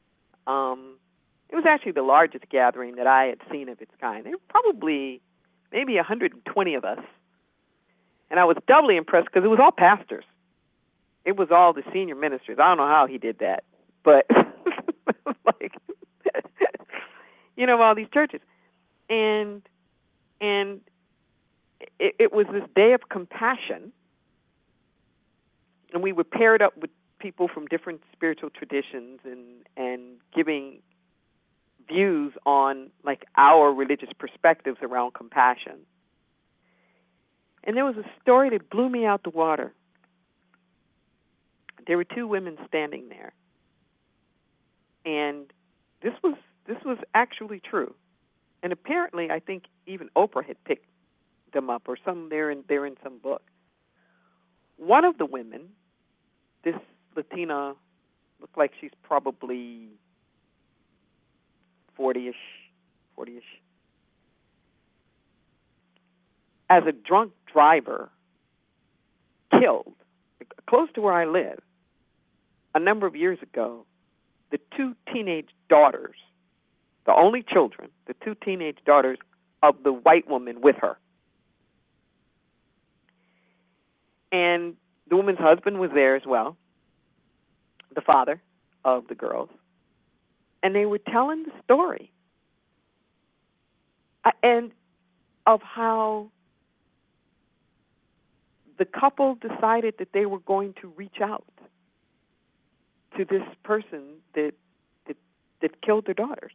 It was actually the largest gathering that I had seen of its kind. There were probably maybe 120 of us. And I was doubly impressed because it was all pastors. It was all the senior ministers. I don't know how he did that, but all these churches. And it was this day of compassion, and we were paired up with people from different spiritual traditions and giving views on our religious perspectives around compassion. And there was a story that blew me out the water. There were two women standing there, and this was actually true. And apparently, I think even Oprah had picked them up, or they're in some book. One of the women, this Latina, looked like she's probably 40-ish. As a drunk driver, killed close to where I live a number of years ago, the two teenage daughters, the only children, the two teenage daughters of the white woman with her. And the woman's husband was there as well, the father of the girls. And they were telling the story and of how the couple decided that they were going to reach out to this person that killed their daughters.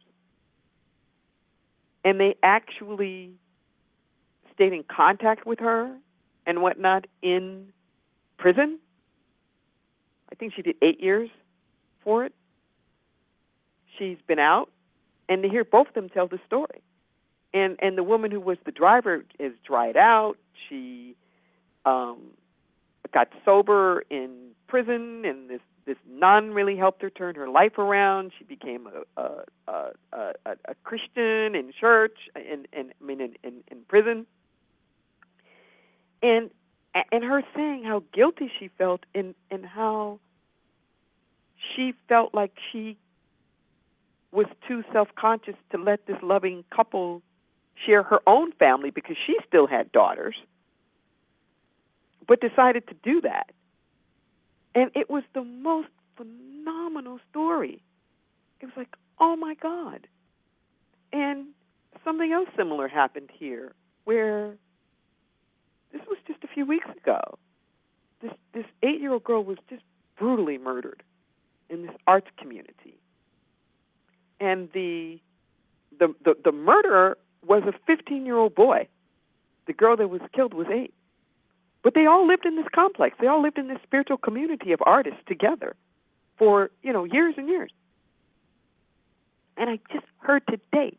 And they actually stayed in contact with her and whatnot in prison. I think she did 8 years for it. She's been out, and to hear both of them tell the story. And the woman who was the driver is dried out. She got sober in prison, and this nun really helped her turn her life around. She became a Christian in church, in prison, and her saying how guilty she felt, and how she felt like she was too self-conscious to let this loving couple share her own family because she still had daughters, but decided to do that. And it was the most phenomenal story. It was like, oh my God. And something else similar happened here, where this was just a few weeks ago. This 8-year-old girl was just brutally murdered in this arts community. And the murderer was a 15-year-old boy. The girl that was killed was 8. But they all lived in this complex. They all lived in this spiritual community of artists together for, years and years. And I just heard today,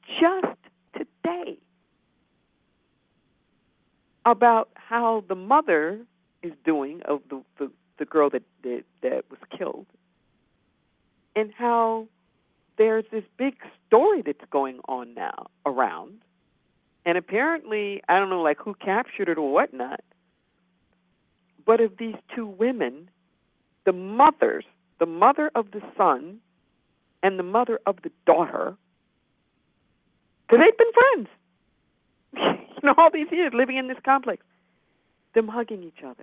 about how the mother is doing of the girl that was killed, and how there's this big story that's going on now around. And apparently, I don't know, like who captured it or whatnot, but of these two women, the mother of the son and the mother of the daughter, because they've been friends, all these years living in this complex, them hugging each other.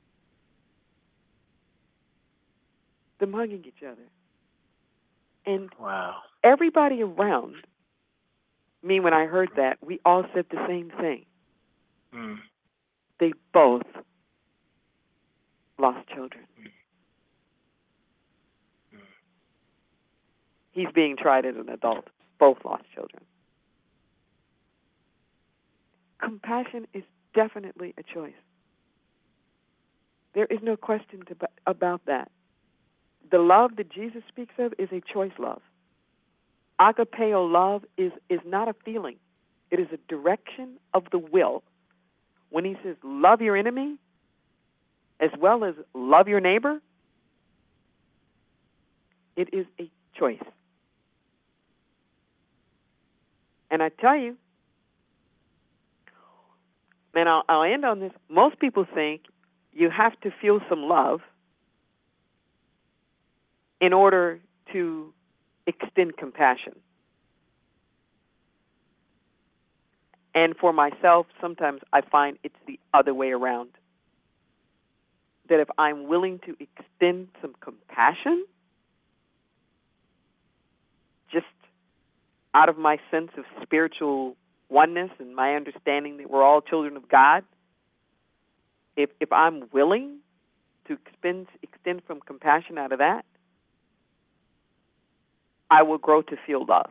And wow. Everybody around me, when I heard that, we all said the same thing. They both lost children. He's being tried as an adult. Both lost children. Compassion is definitely a choice. There is no question about that. The love that Jesus speaks of is a choice love. Agapeo love is not a feeling. It is a direction of the will. When he says love your enemy as well as love your neighbor, it is a choice. And I tell you, and I'll end on this, most people think you have to feel some love in order to extend compassion. And for myself, sometimes I find it's the other way around. That if I'm willing to extend some compassion, just out of my sense of spiritual oneness and my understanding that we're all children of God, if I'm willing to extend from compassion out of that, I will grow to feel love.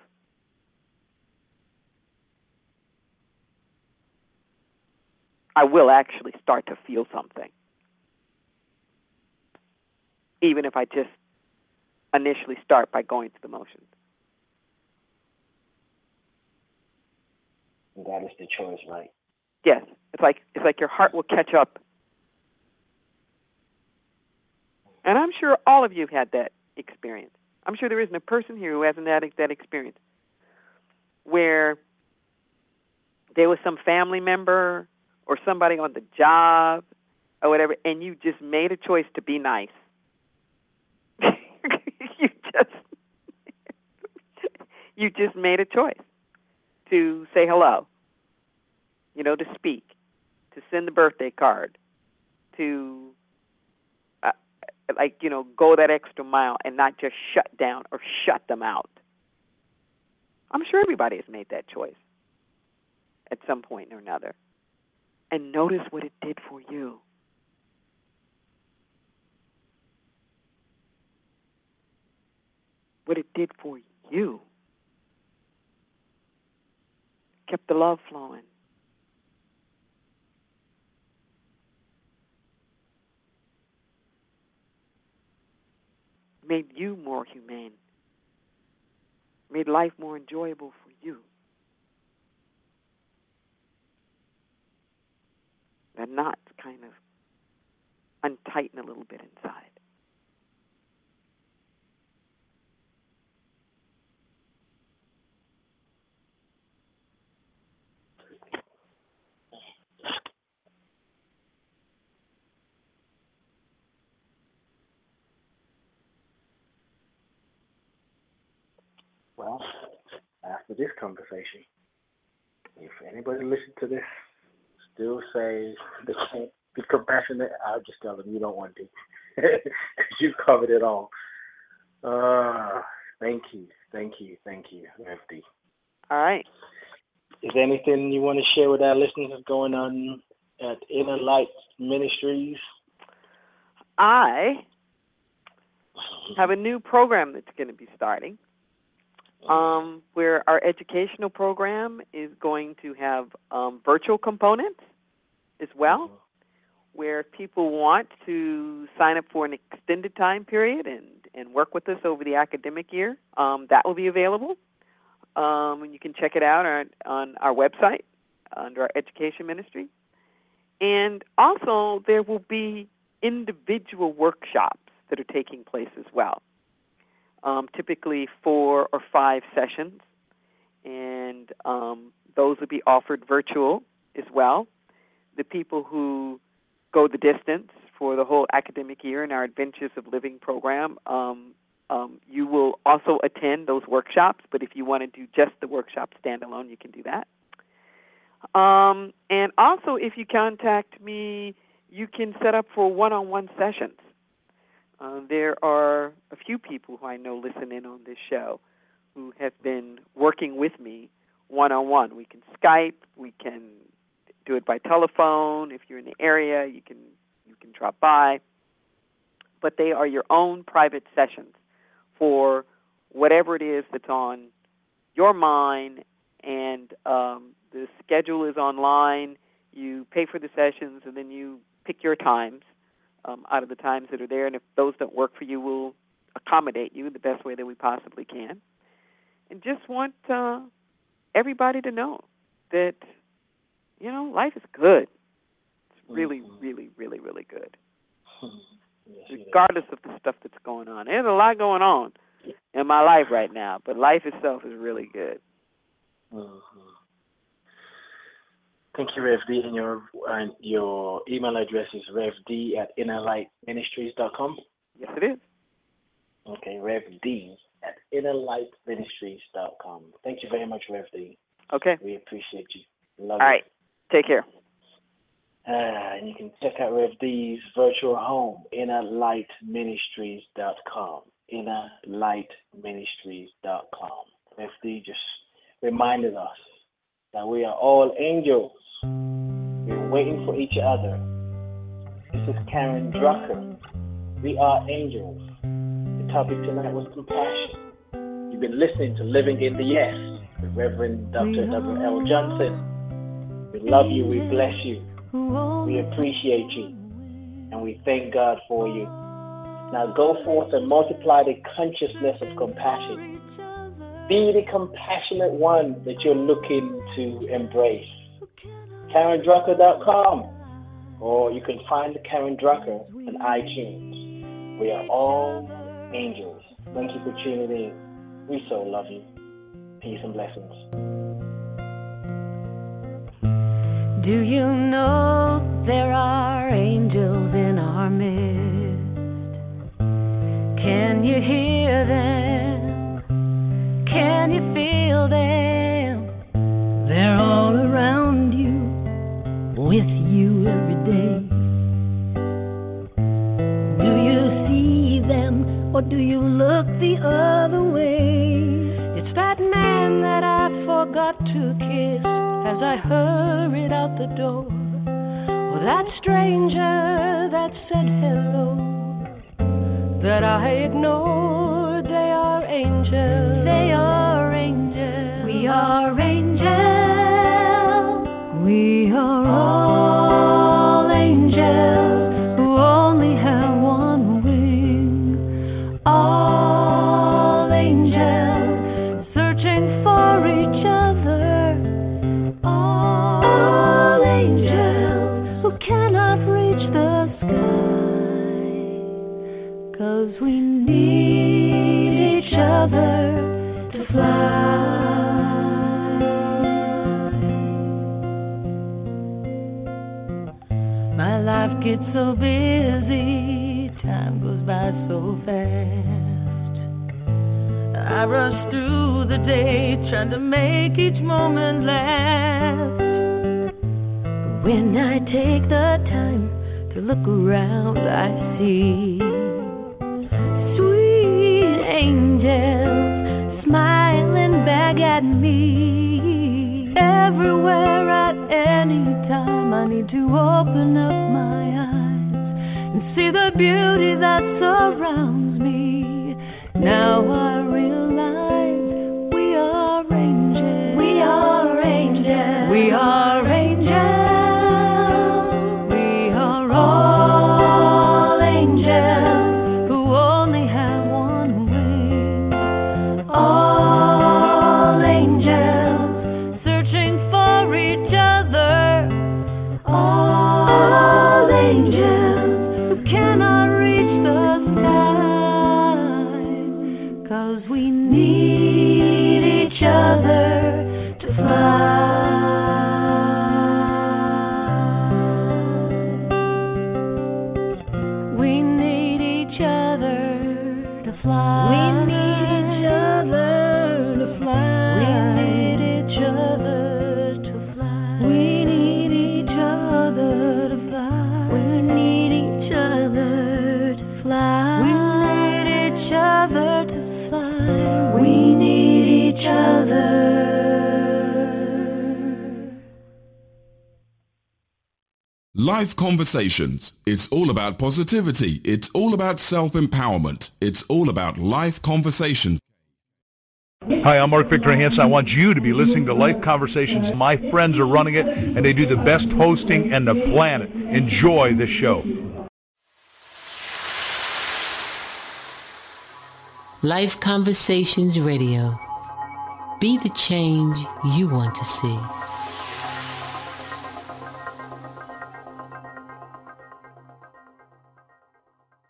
I will actually start to feel something, even if I just initially start by going through the motions. That is the choice, right? Yes, it's like your heart will catch up. And I'm sure all of you have had that experience. I'm sure there isn't a person here who hasn't had that experience. where there was some family member or somebody on the job or whatever, and you just made a choice to be nice. you just made a choice to say hello, to speak, to send the birthday card, to go that extra mile and not just shut down or shut them out. I'm sure everybody has made that choice at some point or another. And notice what it did for you. What it did for you. Kept the love flowing. Made you more humane. Made life more enjoyable for you. That knot's kind of untighten a little bit inside. Well, after this conversation, if anybody listens to this, still say they can't be compassionate, I'll just tell them you don't want to. Because you've covered it all. Thank you, FD. All right. Is there anything you want to share with our listeners that's going on at Inner Light Ministries? I have a new program that's going to be starting. Where our educational program is going to have virtual components as well, where people want to sign up for an extended time period and work with us over the academic year. That will be available. And you can check it out on our website under our education ministry. And also there will be individual workshops that are taking place as well. Typically 4 or 5 sessions, and those will be offered virtual as well. The people who go the distance for the whole academic year in our Adventures of Living program, you will also attend those workshops, but if you want to do just the workshop standalone, you can do that. And also, if you contact me, you can set up for one-on-one sessions. There are a few people who I know listen in on this show who have been working with me one-on-one. We can Skype, we can do it by telephone. If you're in the area, you can drop by. But they are your own private sessions for whatever it is that's on your mind, and the schedule is online. You pay for the sessions, and then you pick your times out of the times that are there, and if those don't work for you, we'll accommodate you in the best way that we possibly can. And just want everybody to know that, life is good. It's really, really, really, really good. Regardless of the stuff that's going on. There's a lot going on in my life right now, but life itself is really good. Thank you, Rev D. And your email address is revd@innerlightministries.com? Yes, it is. Okay, revd@innerlightministries.com. Thank you very much, Rev D. Okay. We appreciate you. Love All you. right. Take care. And you can check out Rev D's virtual home, innerlightministries.com. Innerlightministries.com. Rev D just reminded us that we are all angels. We're waiting for each other. This is Karen Drucker. We are angels. The topic tonight was compassion. You've been listening to Living in the Yes with Reverend Dr. W.L. Johnson. We love you. We bless you. We appreciate you. And we thank God for you. Now go forth and multiply the consciousness of compassion. Be the compassionate one that you're looking to embrace. KarenDrucker.com, or you can find Karen Drucker on iTunes. We are all angels. Thank you for tuning in. We so love you. Peace and blessings. Do you know there are angels in our midst? Can you hear them? Can you feel them? They're all around you, with you every day. Do you see them, or do you look the other way? It's that man that I forgot to kiss as I hurried out the door, or that stranger that said hello that I ignored. They are angels. They are angels. We are angels. We are all angels who only have one wing. All angels searching for each other. All angels who cannot reach the sky, 'cause we need each other to fly. My life gets so busy, time goes by so fast. I rush through the day trying to make each moment last. But when I take the time to look around, I see sweet angels smiling back at me. Everywhere at any time I need to open up my eyes and see the beauty that surrounds me. Now I realize we are angels. We are angels. We are angels. We are all angels who only have one wing. All angels searching for each other. All angels who cannot reach the sky, 'cause we need each other to fly. We need each other to fly. We need each other to fly. We need each other to fly. We need each other to fly. We need each other to fly. We need each other to fly. We need each other. Life Conversations. It's all about positivity. It's all about self-empowerment. It's all about life conversations. Hi, I'm Mark Victor Hansen. I want you to be listening to Life Conversations. My friends are running it, and they do the best hosting in the planet. Enjoy the show. Life Conversations Radio. Be the change you want to see.